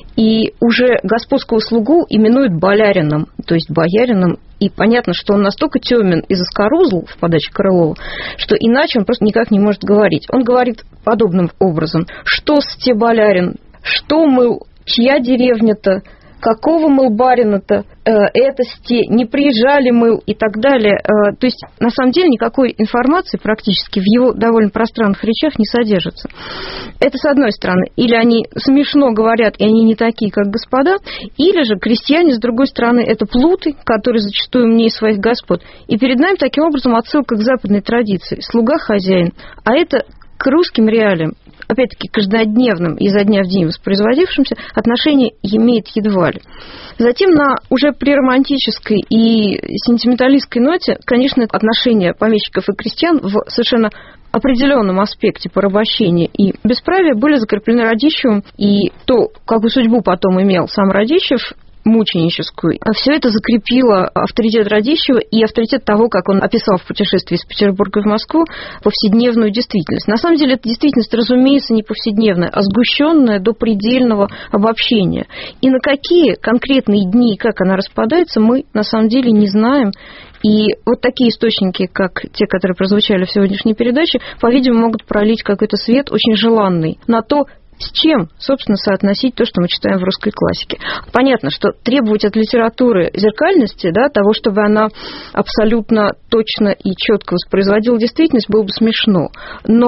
И уже господского слугу именуют болярином, то есть боярином. И понятно, что он настолько темен и заскорузл в подаче Крылова, что иначе он просто никак не может говорить. Он говорит подобным образом: «Что с те, болярин? Что, мыл, чья деревня-то? Какого, мыл, барина-то? Э, это сте, не приезжали, мыл», и так далее. Э, то есть, на самом деле, никакой информации практически в его довольно пространных речах не содержится. Это с одной стороны. Или они смешно говорят, и они не такие, как господа, или же крестьяне, с другой стороны, это плуты, которые зачастую умнее своих господ. И перед нами, таким образом, отсылка к западной традиции. Слуга-хозяин. А это к русским реалиям, опять-таки, каждодневным, изо дня в день воспроизводившимся, отношение имеет едва ли. Затем на уже преромантической и сентименталистской ноте, конечно, отношения помещиков и крестьян в совершенно определенном аспекте порабощения и бесправия были закреплены Радищевым, и то, какую судьбу потом имел сам Радищев, мученическую. Все это закрепило авторитет Радищева и авторитет того, как он описал в путешествии из Петербурга в Москву, повседневную действительность. На самом деле, эта действительность, разумеется, не повседневная, а сгущенная до предельного обобщения. И на какие конкретные дни и как она распадается, мы на самом деле не знаем. И вот такие источники, как те, которые прозвучали в сегодняшней передаче, по-видимому, могут пролить какой-то свет очень желанный на то, с чем, собственно, соотносить то, что мы читаем в русской классике. Понятно, что требовать от литературы зеркальности, да, того, чтобы она абсолютно точно и четко воспроизводила действительность, было бы смешно. Но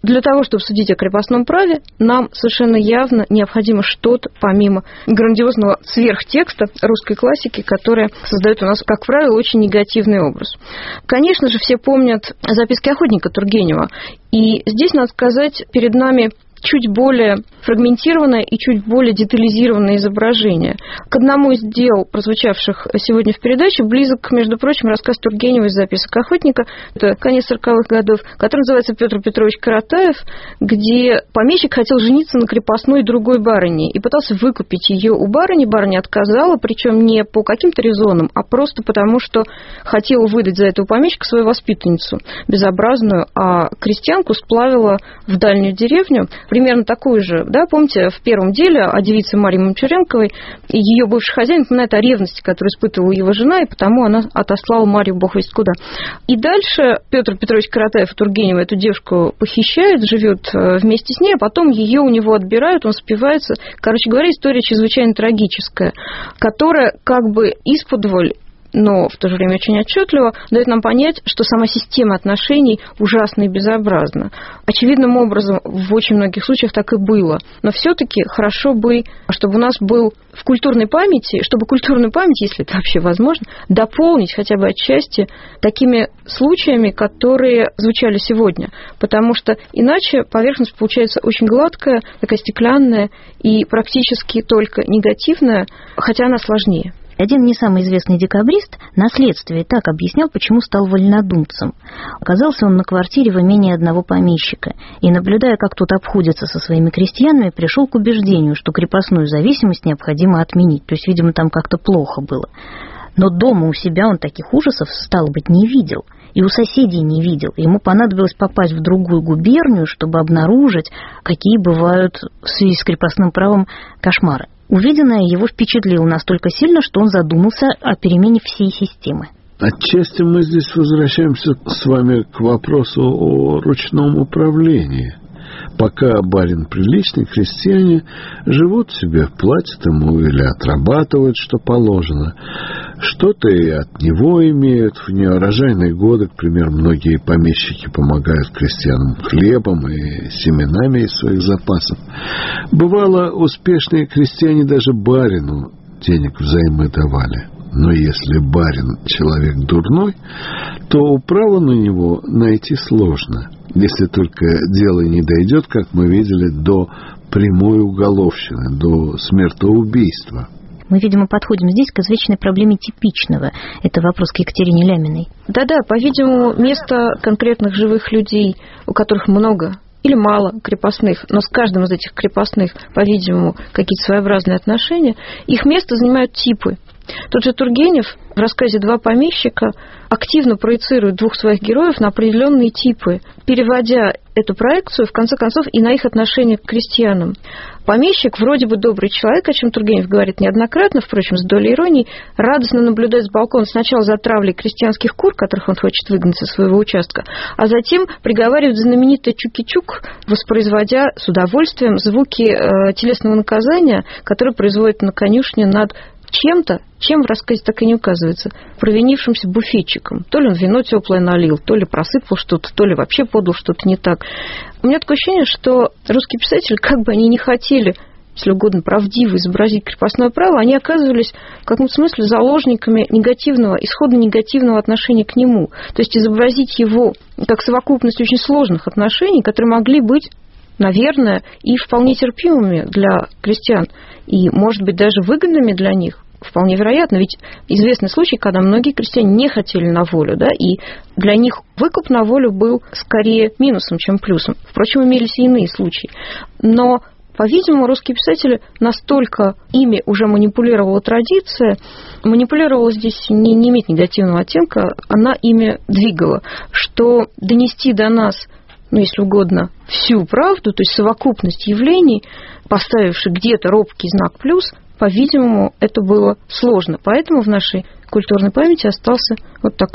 для того, чтобы судить о крепостном праве, нам совершенно явно необходимо что-то помимо грандиозного сверхтекста русской классики, которая создает у нас, как правило, очень негативный образ. Конечно же, все помнят записки охотника Тургенева. И здесь, надо сказать, перед нами чуть более фрагментированное и чуть более детализированное изображение. К одному из дел, прозвучавших сегодня в передаче, близок, между прочим, рассказ Тургенева из записок охотника, это конец сороковых годов, который называется «Петр Петрович Каратаев», где помещик хотел жениться на крепостной другой барыне и пытался выкупить ее у барыни. Барыня отказала, причем не по каким-то резонам, а просто потому, что хотела выдать за этого помещика свою воспитанницу безобразную, а крестьянку сплавила в дальнюю деревню. Примерно такую же, да, помните, в первом деле о девице Марье Мамчуренковой, ее бывший хозяин напоминает о ревности, которую испытывала его жена, и потому она отослала Марью бог весть куда. И дальше Петр Петрович Каратаев и Тургенева эту девушку похищают, живет вместе с ней, а потом ее у него отбирают, он спивается. Короче говоря, история чрезвычайно трагическая, которая как бы исподволь, но в то же время очень отчетливо дает нам понять, что сама система отношений ужасна и безобразна. Очевидным образом в очень многих случаях так и было. Но все-таки хорошо бы, чтобы у нас был в культурной памяти, чтобы культурную память, если это вообще возможно, дополнить хотя бы отчасти такими случаями, которые звучали сегодня. Потому что иначе поверхность получается очень гладкая, такая стеклянная и практически только негативная, хотя она сложнее. Один не самый известный декабрист на следствии так объяснял, почему стал вольнодумцем. Оказался он на квартире в имении одного помещика, и, наблюдая, как тот обходится со своими крестьянами, пришел к убеждению, что крепостную зависимость необходимо отменить. То есть, видимо, там как-то плохо было. Но дома у себя он таких ужасов, стало быть, не видел. И у соседей не видел. Ему понадобилось попасть в другую губернию, чтобы обнаружить, какие бывают в связи с крепостным правом кошмары. Увиденное его впечатлило настолько сильно, что он задумался о перемене всей системы. Отчасти мы здесь возвращаемся с вами к вопросу о ручном управлении. Пока барин приличный, крестьяне живут себе, платят ему или отрабатывают, что положено. Что-то и от него имеют. В неурожайные годы, к примеру, многие помещики помогают крестьянам хлебом и семенами из своих запасов. Бывало, успешные крестьяне даже барину денег взаймы давали. Но если барин человек дурной, то управу на него найти сложно, если только дело не дойдет, как мы видели, до прямой уголовщины, до смертоубийства. Мы, видимо, подходим здесь к извечной проблеме типичного. Это вопрос к Екатерине Ляминой. Да-да, по-видимому, место конкретных живых людей, у которых много или мало крепостных, но с каждым из этих крепостных, по-видимому, какие-то своеобразные отношения, их место занимают типы. Тот же Тургенев в рассказе «Два помещика» активно проецирует двух своих героев на определенные типы, переводя эту проекцию, в конце концов, и на их отношение к крестьянам. Помещик, вроде бы добрый человек, о чем Тургенев говорит неоднократно, впрочем, с долей иронии, радостно наблюдает с балкона сначала за травлей крестьянских кур, которых он хочет выгнать со своего участка, а затем приговаривает знаменитое «чуки-чук», воспроизводя с удовольствием звуки э, телесного наказания, которое производит на конюшне над чем-то, чем в рассказе так и не указывается, провинившимся буфетчиком. То ли он вино теплое налил, то ли просыпал что-то, то ли вообще подал что-то не так. У меня такое ощущение, что русские писатели, как бы они ни хотели, если угодно, правдиво изобразить крепостное право, они оказывались в каком-то смысле заложниками негативного, исходно негативного отношения к нему. То есть изобразить его как совокупность очень сложных отношений, которые могли быть, наверное, и вполне терпимыми для крестьян, и, может быть, даже выгодными для них. Вполне вероятно, ведь известный случай, когда многие крестьяне не хотели на волю, да, и для них выкуп на волю был скорее минусом, чем плюсом. Впрочем, имелись и иные случаи. Но, по-видимому, русские писатели настолько ими уже манипулировала традиция, манипулировала здесь не, не имеет негативного оттенка, она ими двигала, что донести до нас, ну, если угодно, всю правду, то есть совокупность явлений, поставивших где-то робкий знак плюс, по-видимому, это было сложно. Поэтому в нашей культурной памяти остался вот такой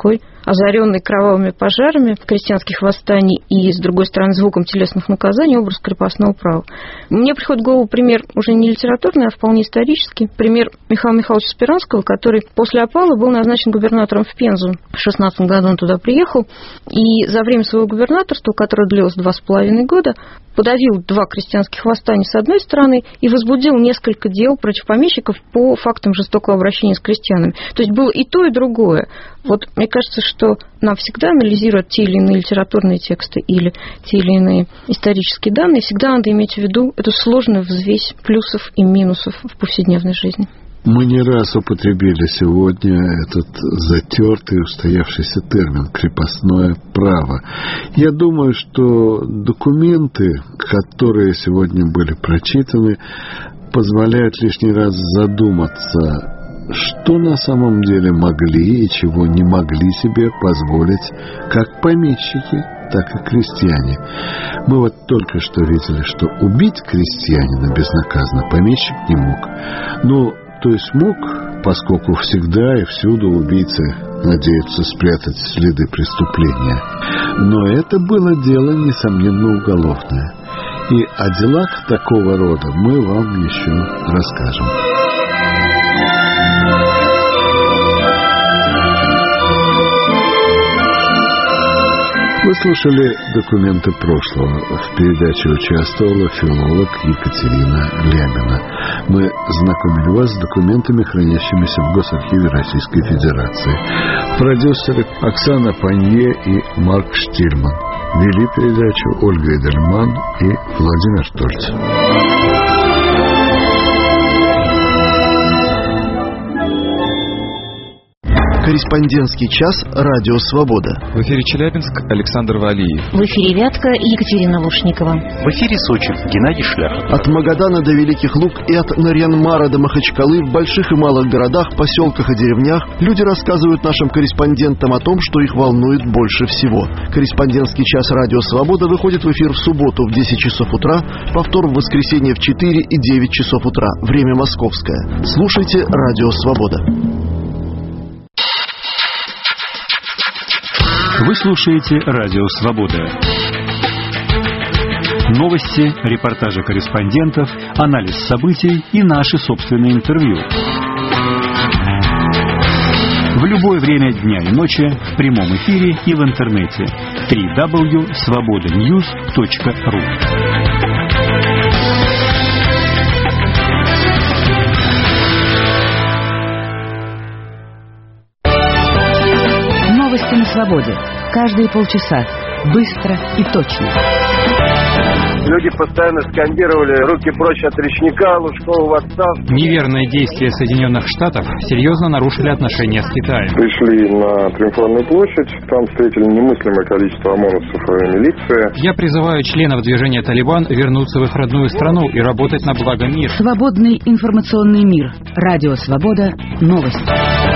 озаренный кровавыми пожарами крестьянских восстаний и, с другой стороны, звуком телесных наказаний образ крепостного права. Мне приходит в голову пример уже не литературный, а вполне исторический. Пример Михаила Михайловича Спиранского, который после опала был назначен губернатором в Пензу. В шестнадцатом году он туда приехал, и за время своего губернаторства, которое длилось два с половиной года, подавил два крестьянских восстания с одной стороны и возбудил несколько дел против помещиков по фактам жестокого обращения с крестьянами. То есть было и то, и другое. Вот мне кажется, что нам всегда, анализируя те или иные литературные тексты или те или иные исторические данные, всегда надо иметь в виду эту сложную взвесь плюсов и минусов в повседневной жизни. Мы не раз употребили сегодня этот затертый, устоявшийся термин «крепостное право». Я думаю, что документы, которые сегодня были прочитаны, позволяют лишний раз задуматься, что на самом деле могли и чего не могли себе позволить как помещики, так и крестьяне. Мы вот только что видели, что убить крестьянина безнаказанно помещик не мог. Но то есть мог, поскольку всегда и всюду убийцы надеются спрятать следы преступления. Но это было дело, несомненно, уголовное. И о делах такого рода мы вам еще расскажем. Вы слушали «Документы прошлого». В передаче участвовала филолог Екатерина Лямина. Мы знакомили вас с документами, хранящимися в Госархиве Российской Федерации. Продюсеры Оксана Панье и Марк Штильман. Вели передачу Ольга Эдельман и Владимир Тольц. Корреспондентский час «Радио Свобода». В эфире Челябинск, Александр Валиев. В эфире Вятка и Екатерина Лушникова. В эфире Сочи, Геннадий Шляхов. От Магадана до Великих Луг и от Нарьян-Мара до Махачкалы в больших и малых городах, поселках и деревнях люди рассказывают нашим корреспондентам о том, что их волнует больше всего. Корреспондентский час «Радио Свобода» выходит в эфир в субботу в десять часов утра, повтор в воскресенье в четыре и девять часов утра. Время московское. Слушайте «Радио Свобода». Вы слушаете «Радио Свобода». Новости, репортажи корреспондентов, анализ событий и наши собственные интервью. В любое время дня и ночи, в прямом эфире и в интернете. дабл ю дабл ю дабл ю точка свобода ньюс точка ру. Новости на свободе. Каждые полчаса. Быстро и точно. Люди постоянно скандировали «руки прочь от речника», «Лужкова в отставку». Неверные действия Соединенных Штатов серьезно нарушили отношения с Китаем. Пришли на Триумфальную площадь, там встретили немыслимое количество ОМОНовцев и милиции. Я призываю членов движения «Талибан» вернуться в их родную страну и работать на благо мира. Свободный информационный мир. Радио Свобода. Новости.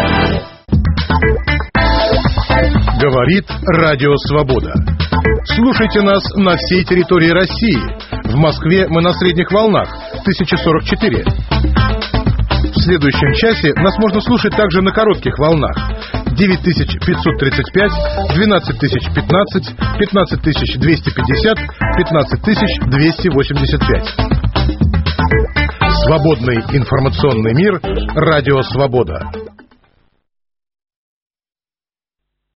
Говорит Радио Свобода. Слушайте нас на всей территории России. В Москве мы на средних волнах тысяча сорок четыре. В следующем часе нас можно слушать также на коротких волнах девять тысяч пятьсот тридцать пять, двенадцать тысяч пятнадцать, пятнадцать тысяч двести пятьдесят, пятнадцать тысяч двести восемьдесят пять. Свободный информационный мир. Радио Свобода.